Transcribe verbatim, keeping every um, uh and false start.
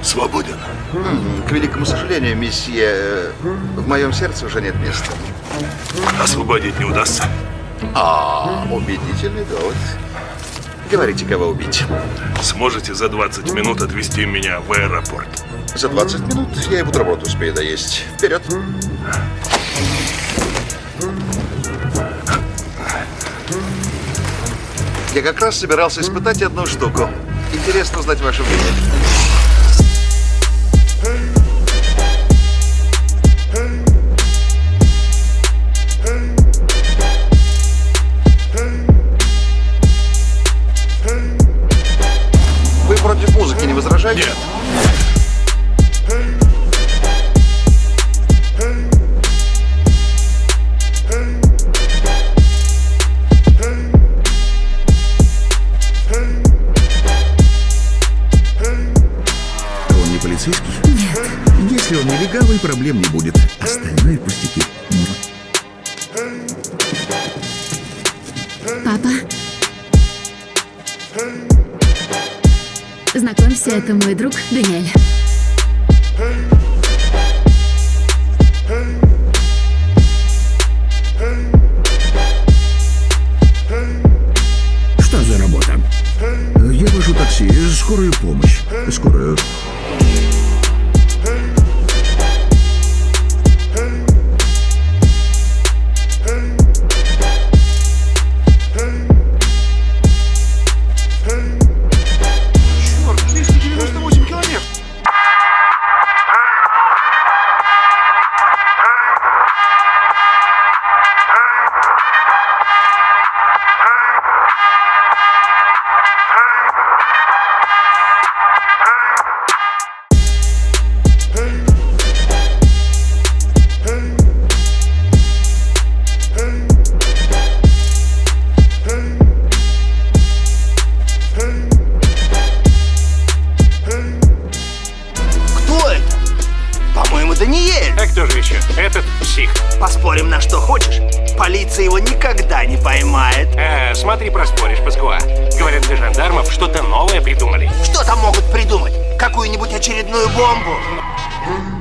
свободен. К великому сожалению, месье, в моем сердце уже нет места. Освободить не удастся. А, убедительный довод. Говорите, кого убить. Сможете за двадцать минут отвезти меня в аэропорт? За двадцать минут я и бутерброд успею доесть. Вперед! Я как раз собирался испытать одну штуку. Интересно узнать ваше мнение. Вы против музыки не возражаете? Нет. Он не полицейский? Нет. Если он не легавый, проблем не будет. Остальное пустяки. Папа. Знакомься, это мой друг Даниэль. Что за работа? Я вожу такси, скорую помощь. Скорую. Черт, двести девяносто восемь километров. Кто это? По-моему, Даниэль. А кто же еще? Этот псих. Поспорим на что хочешь. Полиция его никогда не поймает. А, смотри, проспоришь, Паскуа. Говорят, для жандармов что-то новое придумали. Что там могут придумать? Какую-нибудь очередную бомбу?